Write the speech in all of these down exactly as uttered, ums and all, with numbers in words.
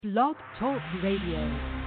Blog Talk Radio.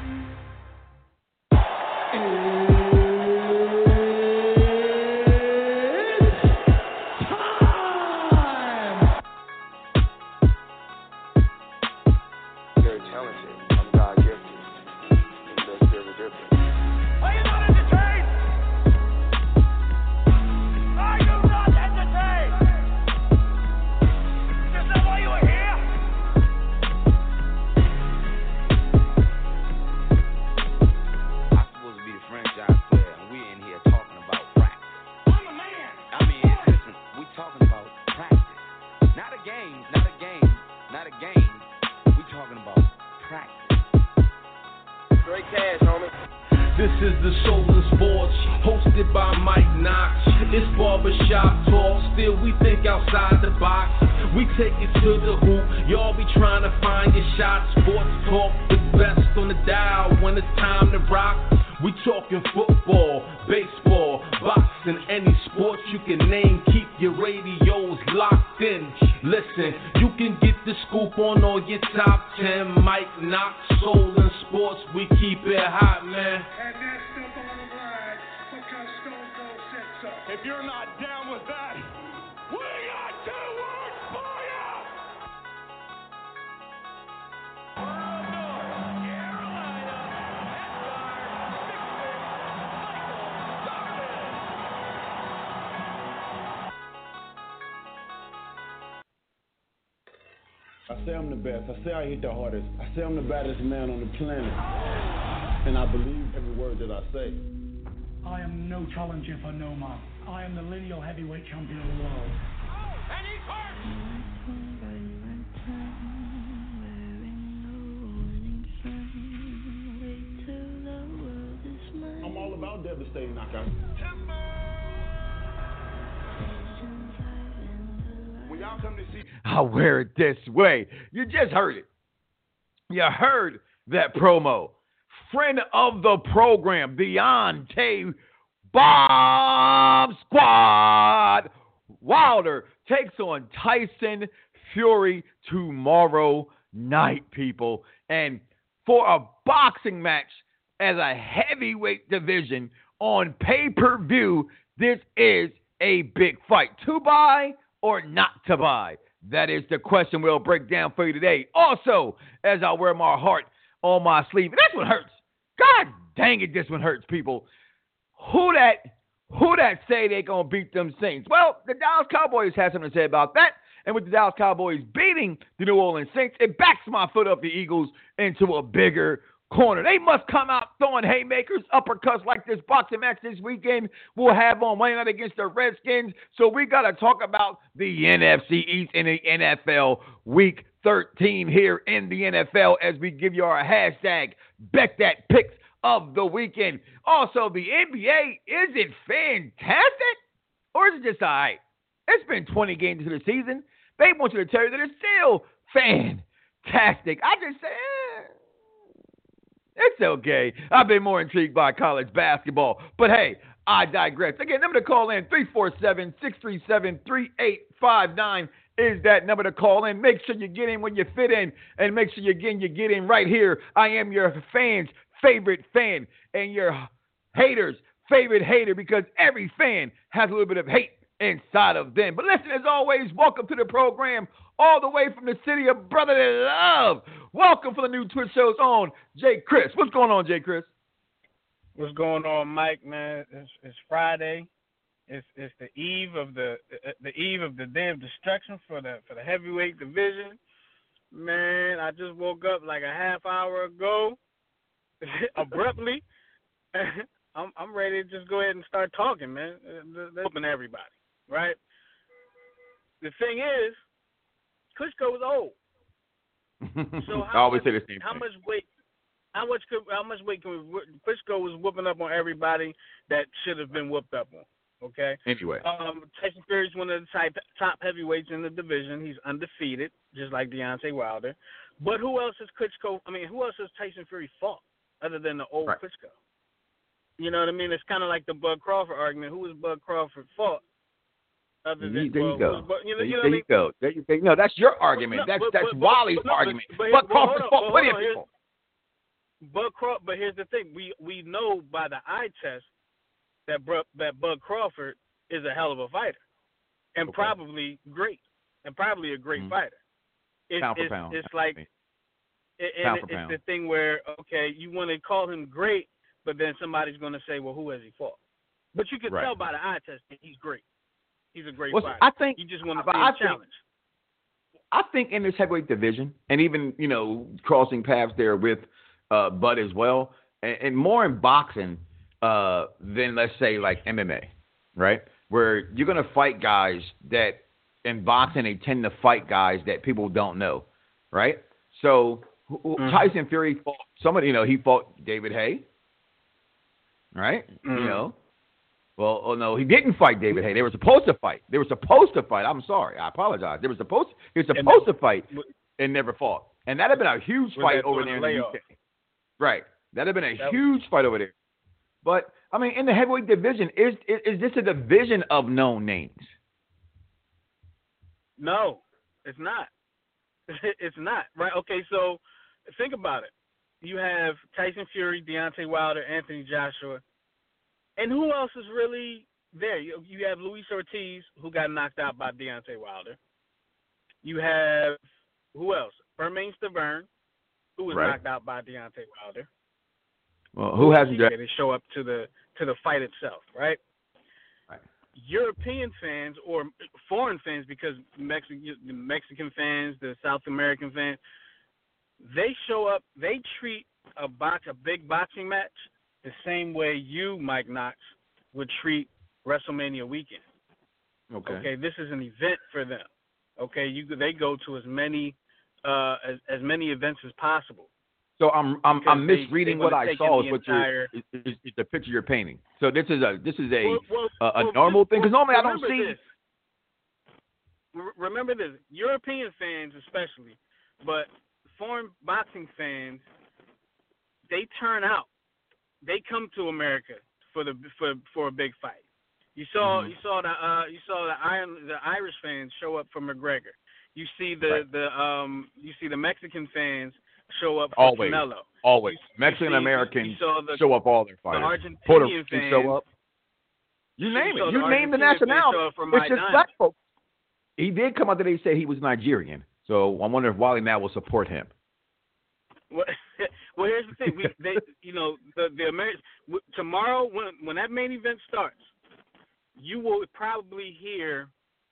I say I'm the best. I say I hit the hardest. I say I'm the baddest man on the planet. And I believe every word that I say. I am no challenger for no man. I am the lineal heavyweight champion of the world. Oh, and he's hurt! I'm all about devastating knockouts. When y'all come to see, I wear it this way. You just heard it. You heard that promo. Friend of the program, Deontay Bomb Squad Wilder takes on Tyson Fury tomorrow night, people. And for a boxing match as a heavyweight division on pay-per-view, this is a big fight. To buy or not to buy? That is the question we'll break down for you today. Also, as I wear my heart on my sleeve, and this one hurts. God dang it, this one hurts, people. Who that who that say they gonna beat them Saints? Well, the Dallas Cowboys have something to say about that. And with the Dallas Cowboys beating the New Orleans Saints, it backs my foot up the Eagles into a bigger corner. They must come out throwing haymakers, uppercuts like this boxing match this weekend we'll have on Monday night against the Redskins. So we got to talk about the N F C East in the N F L Week thirteen here in the N F L as we give you our hashtag Bet That Picks of the weekend. Also, the N B A, is it fantastic or is it just all right? It's been twenty games into the season. They want you to tell you that it's still fantastic. I just say, eh. It's okay. I've been more intrigued by college basketball. But hey, I digress. Again, number to call in, three four seven, six three seven, three eight five nine is that number to call in. Make sure you get in when you fit in, and make sure you, again, you get in right here. I am your fans' favorite fan and your haters' favorite hater, because every fan has a little bit of hate inside of them. But listen, as always, welcome to the program all the way from the city of brotherly love. Welcome for the new Twitch shows on Jay Chris. What's going on, Jay Chris? What's going on, Mike? Man, it's, it's Friday. It's it's the eve of the the eve of the day of destruction for the for the heavyweight division. Man, I just woke up like a half hour ago, abruptly. I'm I'm ready to just go ahead and start talking, man. They're open to everybody, right? The thing is, Klitschko was old. So I always much, say the same how thing. much weight? How much? Could, how much weight can we? Klitschko was whooping up on everybody that should have been whooped up on. Okay. Anyway, um, Tyson Fury is one of the top, top heavyweights in the division. He's undefeated, just like Deontay Wilder. But who else has Klitschko? I mean, who else has Tyson Fury fought other than the old right. Klitschko? You know what I mean? It's kind of like the Bud Crawford argument. Who has Bud Crawford fought Other There you, than there well, you go. But, you know, there you, you know there what you go. There you go. No, that's your argument. no, that's but, that's but, Wally's but, argument. But, But, but, but but Crawford fought plenty of here's, people. Bud Crawford, but here's the thing: we we know by the eye test that Bud, that Bud Crawford is a hell of a fighter, and Okay. probably great, and probably a great mm-hmm. fighter. It, pound for it's, pound. it's like, it, and for it's pound. the thing where okay, you want to call him great, but then somebody's going to say, well, who has he fought? But you can Right. tell by the eye test that he's great. He's a great well, fighter. I think you just want to but see I him think, challenge. I think in this heavyweight division, and even you know crossing paths there with uh, Bud as well, and, and more in boxing uh, than let's say like M M A, right? Where you're gonna fight guys that in boxing they tend to fight guys that people don't know, right? So mm-hmm. Tyson Fury fought somebody, you know, he fought David Haye, right? Mm-hmm. You know. Well, oh no, he didn't fight David Haye. They were supposed to fight. They were supposed to fight. I'm sorry. I apologize. They were supposed. He was supposed to fight and never fought. And that'd have been a huge fight over there in the U K. Right. That'd have been a that huge was... fight over there. But I mean, in the heavyweight division, is, is is this a division of known names? No, it's not. It's not. Right. Okay. So think about it. You have Tyson Fury, Deontay Wilder, Anthony Joshua. And who else is really there? You, you have Luis Ortiz, who got knocked out by Deontay Wilder. You have, who else? Bermane Stiverne, who was right. knocked out by Deontay Wilder. Well, who hasn't? They show up to the to the fight itself, right? Right. European fans or foreign fans, because Mexican the Mexican fans, the South American fans, they show up. They treat a box a big boxing match the same way you, Mike Knox, would treat WrestleMania weekend. Okay. Okay, this is an event for them. Okay, you they go to as many uh, as as many events as possible. So I'm I'm I'm misreading they, they what I saw is what entire... you're is, is, is the picture you're painting. So this is a this is a well, well, a, a well, normal thing because well, normally I don't see. This. Remember this, European fans especially, but foreign boxing fans, they turn out. They come to America for the for for a big fight. You saw mm-hmm. you saw the uh, you saw the Iron, the Irish fans show up for McGregor. You see the right. the um you see the Mexican fans show up for always, Canelo. Always, you, Mexican you see, Americans you saw the, show up all their fighters. The Argentinian Puerto Ricans fans show up. You name you it. You the name the nationality. It's just black folks. He did come out today and say he was Nigerian. So I wonder if Wally now will support him. Well, well, here's the thing. We, they, you know, the the Americans tomorrow when when that main event starts, you will probably hear.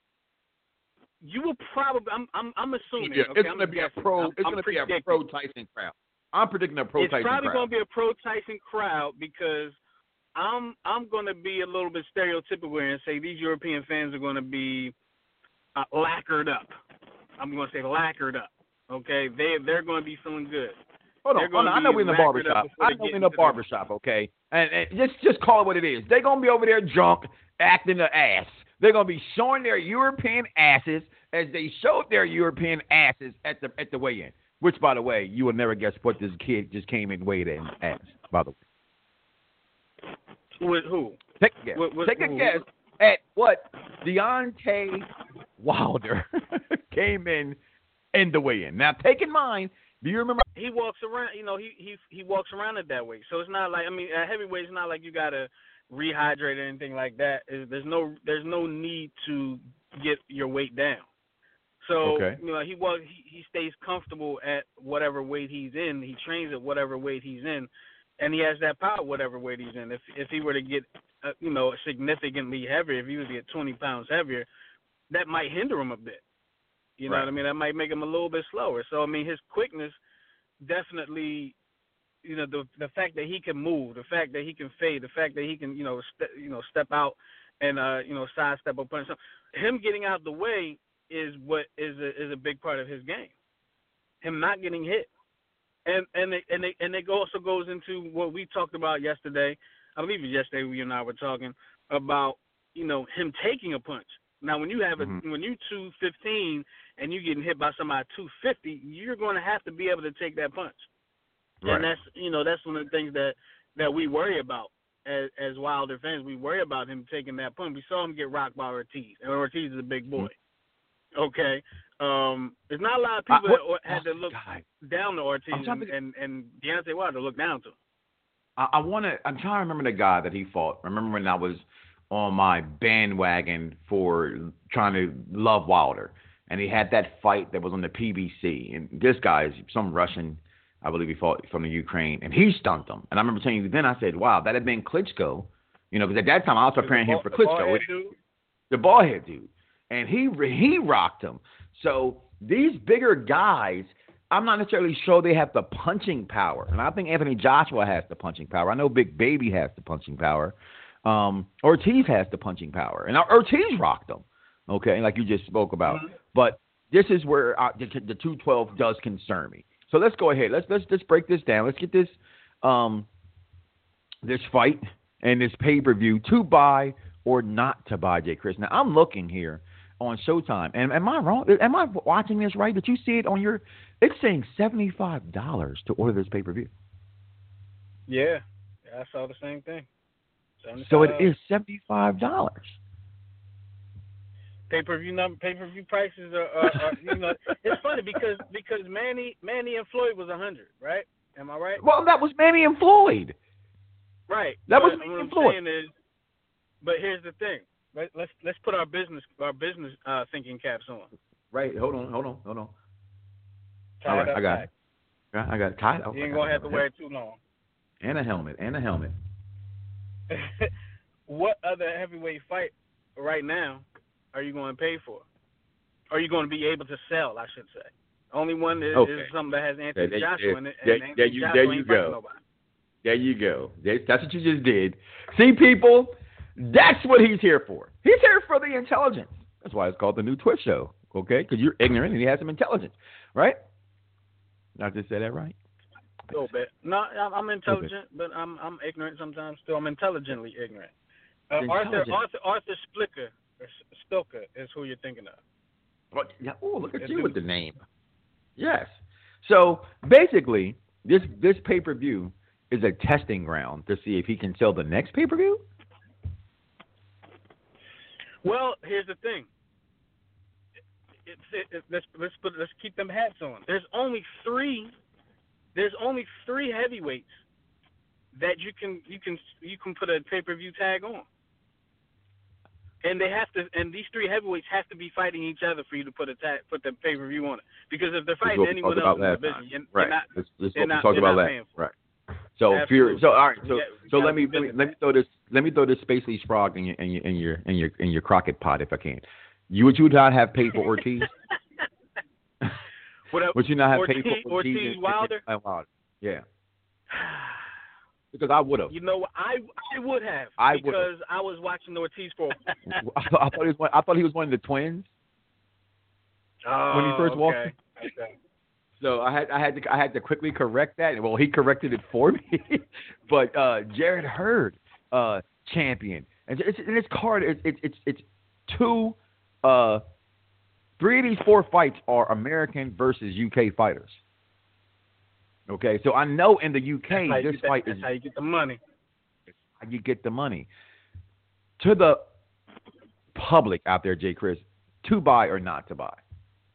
You will probably. I'm I'm I'm assuming. Yeah, okay, it's I'm going to be guessing. a pro. I'm, it's I'm going to be a predicting. pro Tyson crowd. I'm predicting a pro it's Tyson crowd. It's probably going to be a pro Tyson crowd because I'm I'm going to be a little bit stereotypical here and say these European fans are going to be uh, lacquered up. I'm going to say lacquered up. Okay, they they're going to be feeling good. Hold on, hold on. I know we're in the barbershop. I know we're in the barbershop, okay? And, and just just call it what it is. They're going to be over there drunk, acting the ass. They're going to be showing their European asses as they showed their European asses at the at the weigh-in. Which, by the way, you will never guess what this kid just came in weighed in as, by the way. With who? Take a guess. With, with, Take a who? guess at what Deontay Wilder came in in the weigh-in. Now, take in mind, do you remember? He walks around, you know, he he he walks around it that way. So it's not like, I mean, at heavyweight, it's not like you got to rehydrate or anything like that. There's no there's no need to get your weight down. So, okay. you know, he was he, he stays comfortable at whatever weight he's in. He trains at whatever weight he's in, and he has that power whatever weight he's in. If if he were to get, uh, you know, significantly heavier, if he was to get twenty pounds heavier, that might hinder him a bit. You know right. what I mean? That might make him a little bit slower. So, I mean, his quickness definitely, you know, the the fact that he can move, the fact that he can fade, the fact that he can, you know, ste- you know, step out and, uh, you know, sidestep or punch. Him getting out the way is what is a, is a big part of his game. Him not getting hit. And and it, and it, and it also goes into what we talked about yesterday. I believe it was yesterday you and I were talking about, you know, him taking a punch. Now, when you have a mm-hmm. when you're two fifteen and you're getting hit by somebody two fifty, you're going to have to be able to take that punch. Right. And that's, you know, that's one of the things that, that we worry about as, as Wilder fans, we worry about him taking that punch. We saw him get rocked by Ortiz, and Ortiz is a big boy. Okay, um, there's not a lot of people uh, that had to look God. down to Ortiz, and, to... and and Deontay Wilder look down to him. I, I want to. I'm trying to remember the guy that he fought. Remember when I was on my bandwagon for trying to love Wilder, and he had that fight that was on the P B C, and this guy is some Russian, I believe he fought from the Ukraine, and he stunned him. And I remember telling you then, I said, wow, that had been Klitschko, you know, because at that time I was preparing him for Klitschko, the ballhead dude, and he he rocked him. So these bigger guys, I'm not necessarily sure they have the punching power, and I think Anthony Joshua has the punching power. I know Big Baby has the punching power. Um, Ortiz has the punching power, and Ortiz rocked him. Okay, like you just spoke about. Mm-hmm. But this is where I, the, the two twelve does concern me. So let's go ahead. Let's let's let's break this down. Let's get this um this fight and this pay per view to buy or not to buy, J. Chris. Now I'm looking here on Showtime, and am I wrong? Am I watching this right? Did you see it on your? It's saying seventy-five dollars to order this pay per view. Yeah, I saw the same thing. So it is seventy-five dollars. Pay per view number, pay per view prices are, are, are you know, it's funny because because Manny Manny and Floyd was a hundred, right? Am I right? Well, that was Manny and Floyd. Right. That but was Manny what and I'm Floyd. saying is, but here's the thing. Right? Let's let's put our business our business uh, thinking caps on. Right. Hold on. Hold on. Hold on. Tie All right. it I got back. it. I got it tied. You ain't gonna have to wear it too long. And a helmet. And a helmet. What other heavyweight fight right now are you going to pay for? Are you going to be able to sell, I should say? Only one is, okay. is something that has Anthony there, Joshua there, in it. There, and there, Anthony you, Joshua there you ain't go. fighting nobody. There you go. That's what you just did. See, people, that's what he's here for. He's here for the intelligence. That's why it's called the New Twist Show, okay? Because you're ignorant and he has some intelligence, right? Did I just say that right? A little bit. No, I'm intelligent, but I'm I'm ignorant sometimes. Still, I'm intelligently ignorant. Uh, Arthur Arthur Arthur Splicker or Spilker is who you're thinking of. Well, yeah, oh, look at you with the name. Yes. So basically, this this pay per view is a testing ground to see if he can sell the next pay per view. Well, here's the thing. It's it, it, let's let's put let's keep them hats on. There's only three. There's only three heavyweights that you can you can you can put a pay per view tag on, and they have to. And these three heavyweights have to be fighting each other for you to put a tag, put the pay per view on it. Because if they're fighting anyone else in the division, you're, right? you're not, this, this you're what not, we talked you're about not that. paying for. Right. So if you're so all right. So yeah, so let me let me let me throw this let me throw this Spacely Frog in your in your in your in your in your crockett pot if I can. You would you not have paid for Ortiz? What would you not have Ortiz, paid for Ortiz, Ortiz Wilder? And, and Wilder? Yeah. Because I would have. You know, I I would have I because would've. I was watching Ortiz for. I, thought, I thought he was one, I thought he was one of the twins oh, when he first okay. walked. Okay. So I had I had to I had to quickly correct that. Well, he corrected it for me. But uh, Jarrett Hurd, uh, champion, and it's in this card. It's it's it's, it's two, uh, three of these four fights are American versus U K fighters. Okay, so I know in the U K this that, fight that's is how you get the money. How you get the money to the public out there, J. Chris, to buy or not to buy.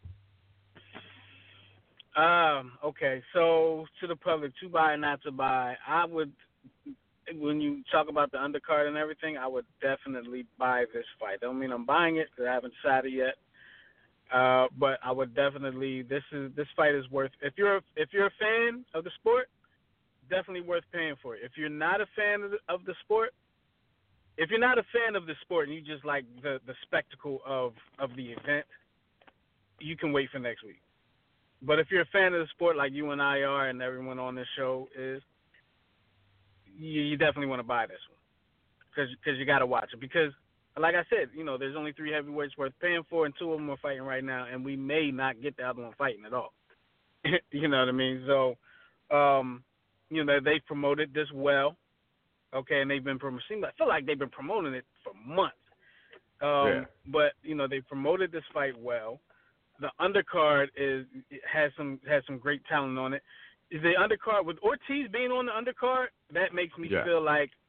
Um. Okay. So to the public, to buy or not to buy, I would. When you talk about the undercard and everything, I would definitely buy this fight. Don't mean I'm buying it because I haven't decided yet. Uh, but I would definitely. This is this fight is worth. If you're if you're a fan of the sport, definitely worth paying for it. If you're not a fan of the, of the sport, if you're not a fan of the sport and you just like the, the spectacle of, of the event, you can wait for next week. But if you're a fan of the sport like you and I are and everyone on this show is, you, you definitely want to buy this one because because you got to watch it. Because, like I said, you know, there's only three heavyweights worth paying for, and two of them are fighting right now, and we may not get the other one fighting at all. You know what I mean? So, um, you know, they've promoted this well, okay, and they've been promoting. I feel like they've been promoting it for months. Um, yeah. But you know, they promoted this fight well. The undercard is has some has some great talent on it. The undercard with Ortiz being on the undercard, that makes me yeah. feel like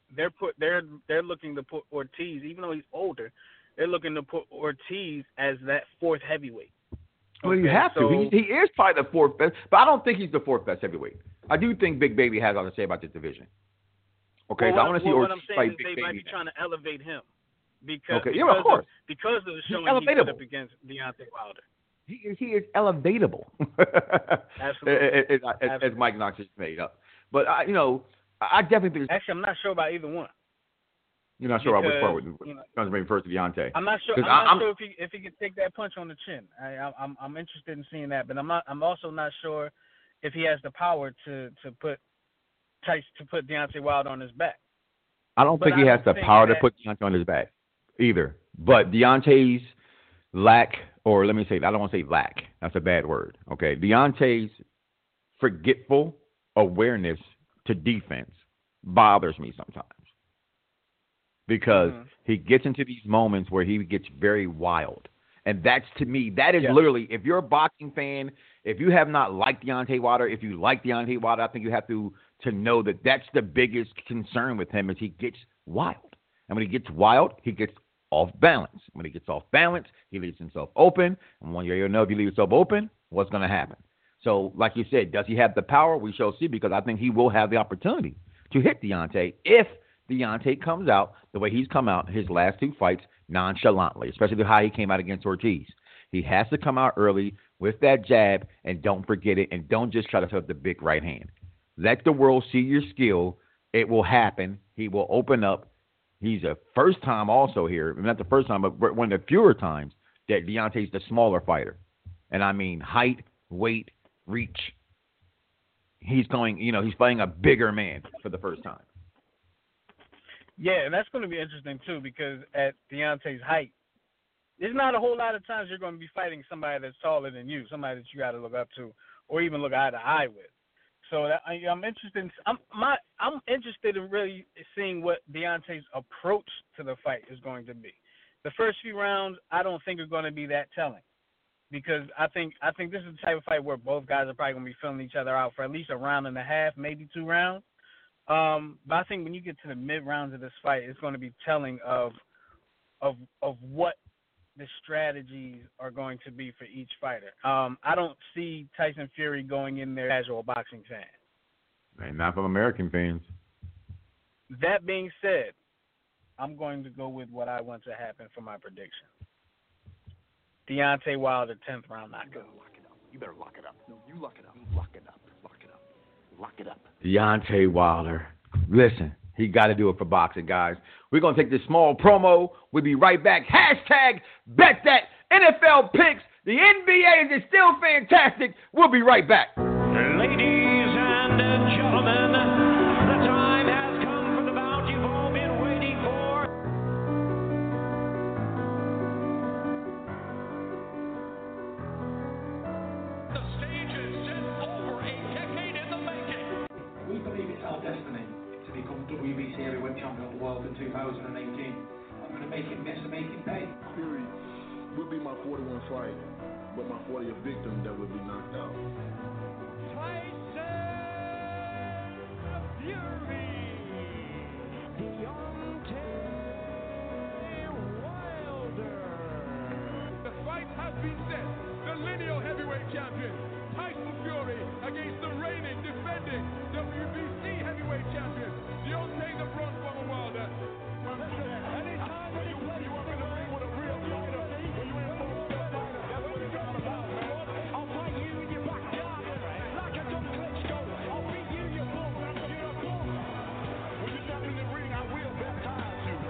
they're put they're they're looking to put Ortiz, even though he's older, they're looking to put Ortiz as that fourth heavyweight. Well, okay, you have so, to. He, he is probably the fourth best, but I don't think he's the fourth best heavyweight. I do think Big Baby has a lot to say about this division. Okay, well, so I want to see well, Ortiz what I'm saying fight is Big they Baby might be now. trying to elevate him because, okay, because yeah, of course. Of, because of the showing He's he put elevatable. up against Deontay Wilder. He, he is elevatable. Absolutely. as, as, as Mike Knox just made up. But, I, you know, I definitely think... Actually, I'm not sure about either one. You're not sure because, about which part you know, comes maybe first to Deontay. I'm not sure. I'm I, not I'm, sure if he if he could take that punch on the chin. I, I'm I'm interested in seeing that, but I'm not. I'm also not sure if he has the power to to put Tyson to put Deontay Wilder on his back. I don't but think he I has the think power that, to put Deontay on his back either. But Deontay's lack, or let me say, I don't want to say lack. That's a bad word. Okay, Deontay's forgetful awareness to defense bothers me sometimes. Because mm-hmm. he gets into these moments where he gets very wild. And that's, to me, that is yeah. literally, if you're a boxing fan, if you have not liked Deontay Wilder, if you like Deontay Wilder, I think you have to, to know that that's the biggest concern with him is he gets wild. And when he gets wild, he gets off balance. When he gets off balance, he leaves himself open. And when you know if you leave yourself open, what's going to happen? So, like you said, does he have the power? We shall see, because I think he will have the opportunity to hit Deontay if Deontay comes out the way he's come out his last two fights nonchalantly, especially how he came out against Ortiz. He has to come out early with that jab, and don't forget it, and don't just try to throw the big right hand. Let the world see your skill. It will happen. He will open up. He's a first time also here, not the first time, but one of the fewer times that Deontay's the smaller fighter. And I mean height, weight, reach. He's going, you know, he's fighting a bigger man for the first time. Yeah, and that's going to be interesting, too, because at Deontay's height, there's not a whole lot of times you're going to be fighting somebody that's taller than you, somebody that you got to look up to or even look eye to eye with. So that, I, I'm interested in, I'm, my, I'm interested in really seeing what Deontay's approach to the fight is going to be. The first few rounds, I don't think are going to be that telling, because I think I think this is the type of fight where both guys are probably going to be filling each other out for at least a round and a half, maybe two rounds. Um, but I think when you get to the mid rounds of this fight, it's going to be telling of of of what the strategies are going to be for each fighter. Um, I don't see Tyson Fury going in there as a casual boxing fan. Man, not from American fans. That being said, I'm going to go with what I want to happen for my prediction. Deontay Wilder, tenth round knockout. Lock it up. You better lock it up. No, you lock it up. Lock it up. Lock it up. Lock it up. Deontay Wilder. Listen, he got to do it for boxing, guys. We're going to take this small promo. We'll be right back. Hashtag bet that N F L picks. The N B A is still fantastic. We'll be right back. Ladies and gentlemen, the time has come for the bout you've all been waiting for. The stage is set over a decade in the making. We believe it's our destiny to become W B C heavyweight champion of the world in two thousand eighteen. I'm going to make him miss and make him pay. Fury would be my forty-one fight, but my fortieth victim that would be knocked out. Tyson Fury, Deontay Wilder. The fight has been set. The lineal heavyweight champion, Tyson Fury, against the reigning, defending W B C heavyweight champion, Deontay the Bronx Bomber Wilder. Anytime, any place, you want me to ring with a real fighter, when you ain't supposed to fighter, that's what it's all about, man. I'll fight you in your backyard, like a John Klitschko. I'll beat you, you fool, you're a fool. When you step in the ring, I will baptize you.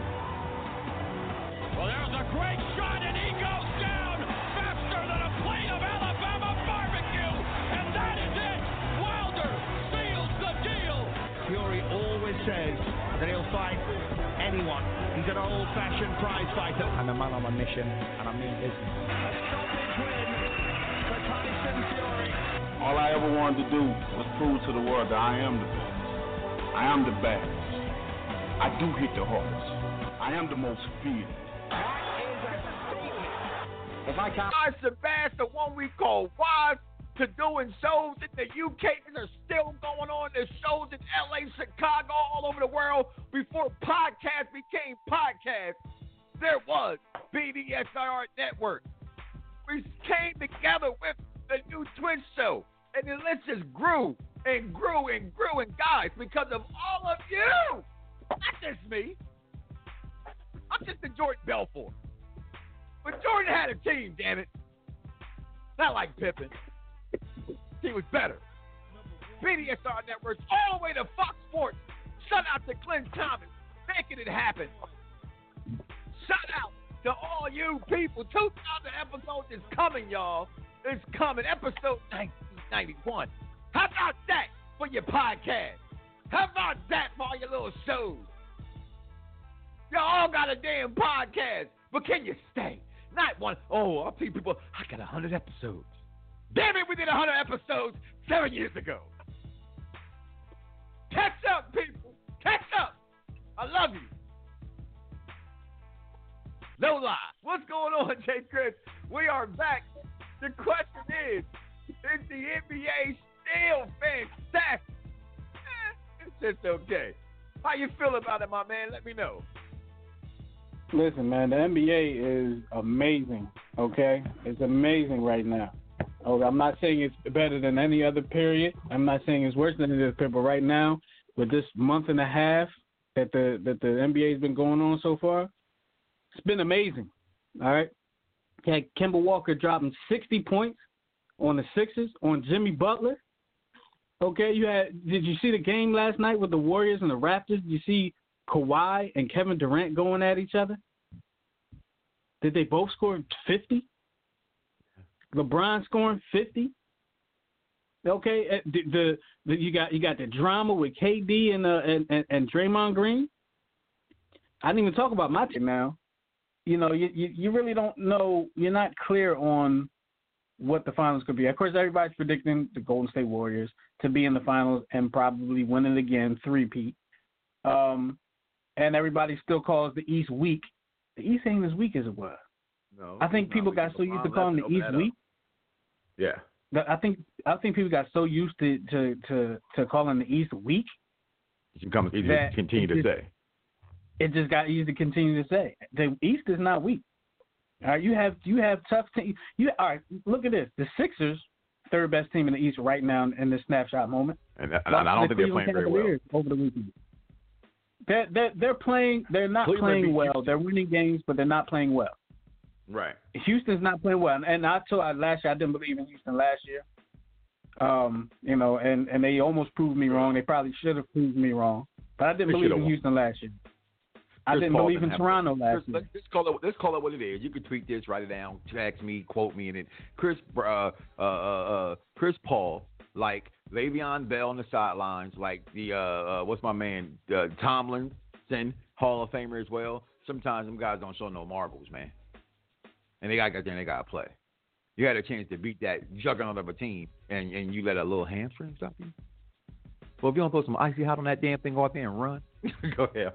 Well, there's a great shot, and he goes down faster than a plate of Alabama barbecue, and that is it. Wilder seals the deal. Fury always says that he'll fight anyone. He's an old-fashioned prize fighter. I'm a man on a mission, and I mean business. A stoppage win for Tyson Fury. All I ever wanted to do was prove to the world that I am the best. I am the best. I do hit the hardest. I am the most feared. If I can't. Sebastian, the one we call Wise to doing shows in the U K. These are still going on. There's shows in L A, Chicago, all over the world. Before podcasts became podcasts, there was B D S R Network. We came together with the new Twitch show, and the list just grew and grew and grew. And guys, because of all of you, not just me, I'm just the Jordan Belfort. But Jordan had a team, damn it. Not like Pippen. He was better. B D S R Networks all the way to Fox Sports. Shout out to Glenn Thomas making it happen. Shout out to all you people. two thousand episodes is coming, y'all. It's coming. Episode nineteen ninety-one. How about that for your podcast? How about that for all your little shows? Y'all all got a damn podcast, but can you stay? Not one. Oh, I'll tell you people, I got one hundred episodes. Damn it, we did one hundred episodes seven years ago. Catch up, people. Catch up. I love you. No lie. What's going on, Jay Chris? We are back. The question is, is the N B A still fantastic? Eh, it's just okay. How you feel about it, my man? Let me know. Listen, man, the N B A is amazing, okay? It's amazing right now. Okay, I'm not saying it's better than any other period. I'm not saying it's worse than any other period, but right now, with this month and a half that the that the N B A has been going on so far, it's been amazing, all right? You had Kemba Walker dropping sixty points on the Sixers, on Jimmy Butler. Okay, you had. Did you see the game last night with the Warriors and the Raptors? Did you see Kawhi and Kevin Durant going at each other? Did they both score fifty? LeBron scoring fifty. Okay, the, the, the you got you got the drama with K D and uh, and, and and Draymond Green. I didn't even talk about my team now. You know, you, you you really don't know. You're not clear on what the finals could be. Of course, everybody's predicting the Golden State Warriors to be in the finals and probably win it again, three-peat. Um, and everybody still calls the East weak. The East ain't as weak as it was. No, I think people got so used to calling the East weak. Yeah. I think I think people got so used to to, to, to calling the East weak. You come easy to continue to say. It just got easy to continue to say. The East is not weak. All right, you have you have tough teams. You all right? Look at this. The Sixers, third best team in the East right now in this snapshot moment. And, and I don't think they're playing very well over the weekend. They're they're, they're playing. They're not Cleveland playing well. They're winning games, but they're not playing well. Right. Houston's not playing well, and I told I last year I didn't believe in Houston last year. Um, you know, and, and they almost proved me wrong. They probably should have proved me wrong, but I didn't They believe in won. Houston last year. I Chris didn't Paul believe in didn't Toronto have last Chris, year. Let's, let's call it. Let's call it what it is. You can tweet this, write it down, text me, quote me, and it. Chris, uh, uh, uh, Chris Paul, like Le'Veon Bell on the sidelines, like the uh, uh what's my man, uh, Tomlinson, Hall of Famer as well. Sometimes them guys don't show no marbles, man, and they got there and they got to play. You had a chance to beat that juggernaut of a team, and, and you let a little hamstring stop you. Well, if you don't put some icy hot on that damn thing, go out there and run. Go ahead.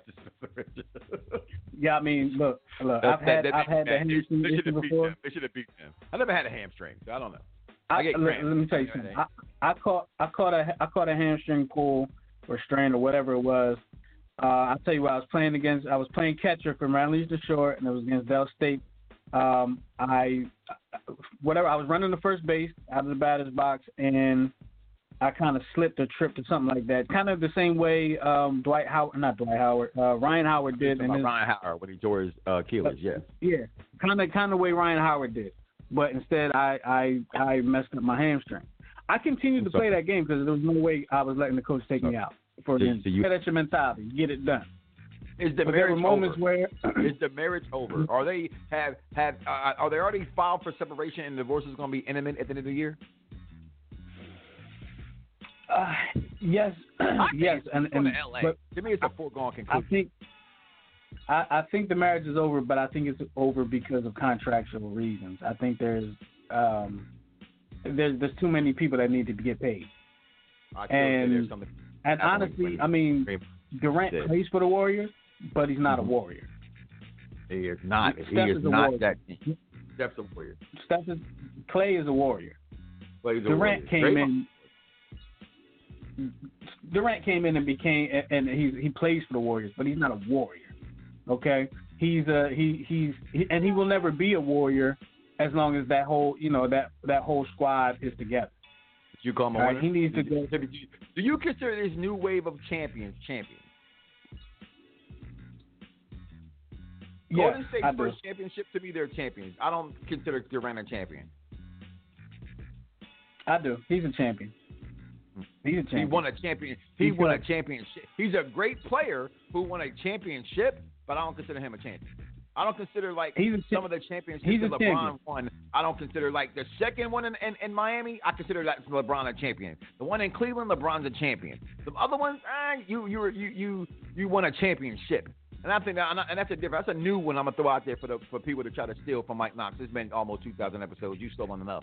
Yeah, I mean, look, look. I've had, I've had the hamstring issue before. They should have beat them. I never had a hamstring, so I don't know. I, I get let, cramps. let me tell you something. I, I caught, I caught a, I caught a hamstring pull or strain or whatever it was. Uh, I'll tell you what. I was playing against. I was playing catcher for Maryland Eastern Shore, and it was against Del State. Um, I, whatever. I was running the first base out of the batter's box, and I kind of slipped or tripped or something like that. Kind of the same way um, Dwight Howard, not Dwight Howard, uh, Ryan Howard did. And Ryan Howard when he tore his uh, Achilles, yes. Yeah, kind of, kind of the way Ryan Howard did. But instead, I, I, I messed up my hamstring. I continued to play that game because there was no way I was letting the coach take me out. For So- the so you- that's your mentality. Get it done. Is the But there were marriage moments over? where Is the marriage over? Are they have have uh, are they already filed for separation and divorce is going to be imminent at the end of the year? Uh, yes, yes, and, and to L A. but To me, it's a foregone I conclusion. think I, I think the marriage is over, but I think it's over because of contractual reasons. I think there's um, there's there's too many people that need to get paid. I feel and there's something and honestly, I mean, Durant Yeah. plays for the Warriors, but he's not a Warrior. He is not. Steph he is is a not warrior. that team. Steph's a warrior. Steph is Clay is a Warrior. But he's a Durant warrior. came Great in. Durant came in and became, and he he plays for the Warriors, but he's not a warrior. Okay, he's a he he's he, and he will never be a warrior as long as that whole you know that that whole squad is together. You call him a All right, winner? he needs to go. Do you consider this new wave of champions champions? Yeah, Golden State's I do. first championship, to me, they're champions. I don't consider Durant a champion. I do. He's a champion. He's a champion. He won a champion. He He's won good. a championship. He's a great player who won a championship, but I don't consider him a champion. I don't consider like He's a cha- some of the championships he's a that LeBron champion. won. I don't consider like the second one in, in, in Miami. I consider that LeBron a champion. The one in Cleveland, LeBron's a champion. The other ones, eh, you you you you you won a championship. And I think that, and that's a different. That's a new one I'm gonna throw out there for the for people to try to steal from Mike Knox. It's been almost two thousand episodes. You stolen enough.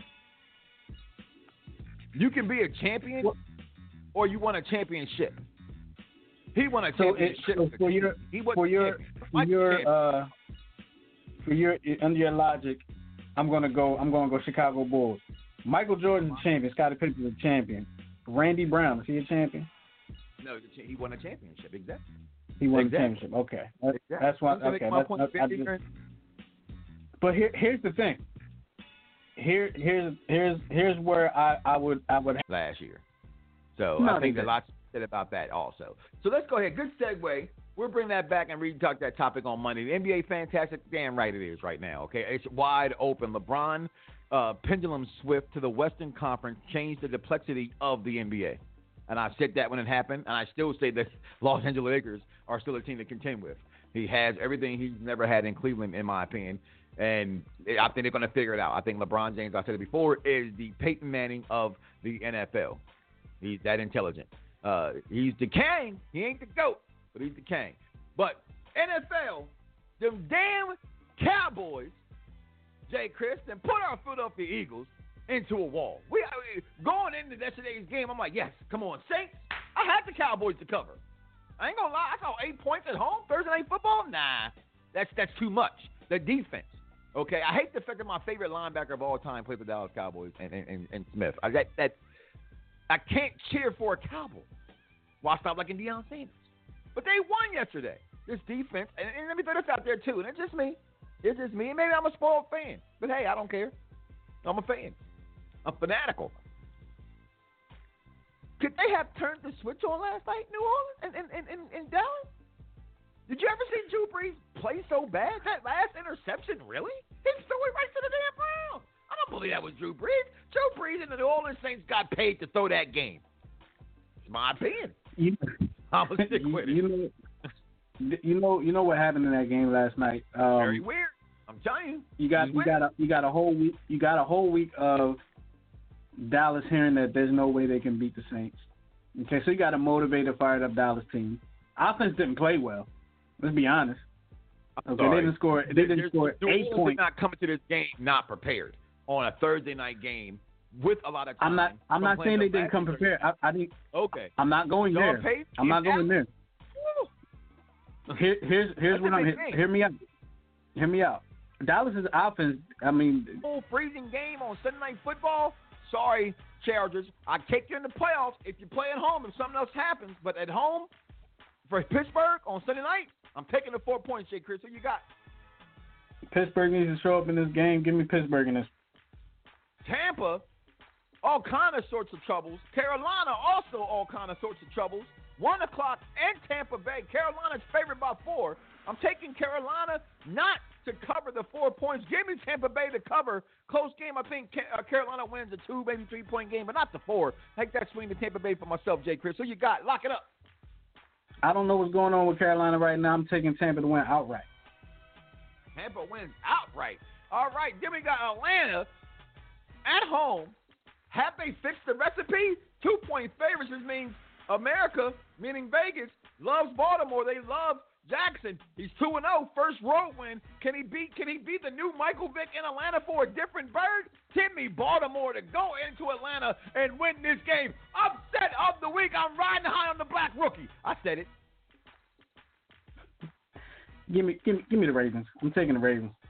You can be a champion, What? or you won a championship. He won a So, it, championship. so for your he wasn't for your champion. for Mike's your champion. uh for your under your logic, I'm gonna go. I'm gonna go Chicago Bulls. Michael Jordan's a champion. Scottie Pippen's a champion. Randy Brown, is he a champion? No, he won a championship. Exactly. He won Exactly. a championship. Okay, that, Exactly. that's why. I'm gonna Okay, make my that's, point I, I very just, ignorant. but here, here's the thing. Here, here's here's here's where I, I would I would. last year. So No, I think they a lot said about that also. So let's go ahead. Good segue. We'll bring that back and re-talk that topic on Monday. The N B A fantastic. Damn right it is right now. Okay, it's wide open. LeBron uh, pendulum swift to the Western Conference changed the complexity of the N B A. And I said that when it happened, and I still say that Los Angeles Lakers are still a team to contend with. He has everything he's never had in Cleveland, in my opinion. And I think they're going to figure it out. I think LeBron James, I said it before, is the Peyton Manning of the N F L. He's that intelligent. Uh, he's the king. He ain't the GOAT, but he's the king. But N F L, them damn Cowboys, Jay Chris, and put our Philadelphia Eagles into a wall. We going into yesterday's game, I'm like, yes, come on, Saints. I had the Cowboys to cover. I ain't gonna lie, I saw eight points at home Thursday night football. Nah, that's that's too much. The defense. Okay, I hate the fact that my favorite linebacker of all time played for the Dallas Cowboys and and, and Smith. I that, that I can't cheer for a Cowboy. Why stop liking Deion Sanders? But they won yesterday. This defense, and, and let me throw this out there too. And it's just me. It's just me. And maybe I'm a spoiled fan. But hey, I don't care. I'm a fan. I'm fanatical. Could they have turned the switch on last night in New Orleans and in, in, in, in Dallas? Did you ever see Drew Brees play so bad? That last interception, really? He threw it right to the damn ground. I don't believe that was Drew Brees. Drew Brees and the New Orleans Saints got paid to throw that game. It's my opinion. You, I'm gonna stick with it. You know, you know, you know what happened in that game last night. Um, Very weird. I'm telling you. You got you got a you got a whole week you got a whole week of Dallas hearing that there's no way they can beat the Saints. Okay, so you got a motivated, fired up Dallas team. Offense didn't play well. Let's be honest. Okay, Sorry. they didn't score. They didn't There's- score New eight Orleans points. did not coming to this game not prepared on a Thursday night game with a lot of time. I'm not. I'm from not playing saying they the didn't come Packers. prepared. I, I didn't. Okay. I'm not going Sean there. Payton I'm not in going there. Here, here's here's That's what a I'm. big Hear, thing. hear me out. Hear me out. Dallas's offense. I mean, Full freezing game on Sunday Night Football. Sorry, Chargers. I take you in the playoffs if you play at home if something else happens. But at home for Pittsburgh on Sunday night, I'm taking the four points, Jay Chris. Who you got? Pittsburgh needs to show up in this game. Give me Pittsburgh in this. Tampa, all kind of sorts of troubles. Carolina, also all kind of sorts of troubles. One o'clock and Tampa Bay. Carolina's favored by four. I'm taking Carolina not to cover the four points. Give me Tampa Bay to cover. Close game. I think Ca- uh, Carolina wins a two, maybe three-point game, but not the four. Take that swing to Tampa Bay for myself, Jay Chris. Who you got? Lock it up. I don't know what's going on with Carolina right now. I'm taking Tampa to win outright. Tampa wins outright. All right, then we got Atlanta at home. Have they fixed the recipe? Two-point favorites, which means America, meaning Vegas, loves Baltimore. They love Jackson. He's two and oh, first road win. Can he beat Can he beat the new Michael Vick in Atlanta for a different bird? Tip me Baltimore to go into Atlanta and win this game. Upset of the week. I'm riding high on the black rookie. I said it. Give me, give me, give me the Ravens. I'm taking the Ravens.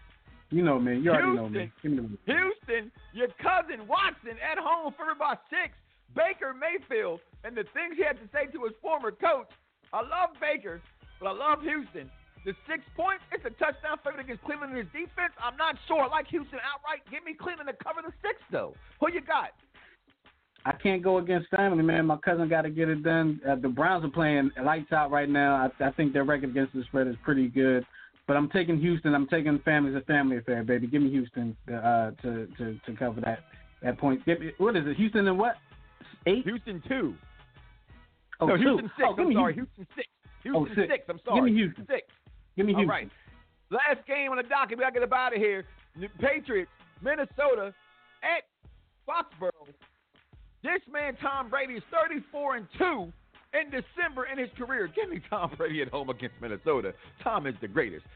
You know me. You already Houston, know me. Give me the Houston, your cousin Watson at home for about six. Baker Mayfield and the things he had to say to his former coach. I love Baker, but I love Houston. The six points, it's a touchdown favorite against Cleveland in his defense. I'm not sure. I like Houston outright. Give me Cleveland to cover the six, though. Who you got? I can't go against family, man. My cousin got to get it done. Uh, the Browns are playing lights out right now. I, I think their record against the spread is pretty good. But I'm taking Houston. I'm taking family as a family affair, baby. Give me Houston uh, to, to to cover that that point. Give me, what is it? Houston and what? Eight? Houston two. Oh, no, two. Houston six. Oh, I'm sorry. Houston. Houston six. Houston oh, six. six. I'm sorry. Give me Houston. Six. Give me Houston. All right. Last game on the docket. We got to get up out of here. The Patriots, Minnesota at Foxborough. This man, Tom Brady, is thirty-four and two in December in his career. Give me Tom Brady at home against Minnesota. Tom is the greatest.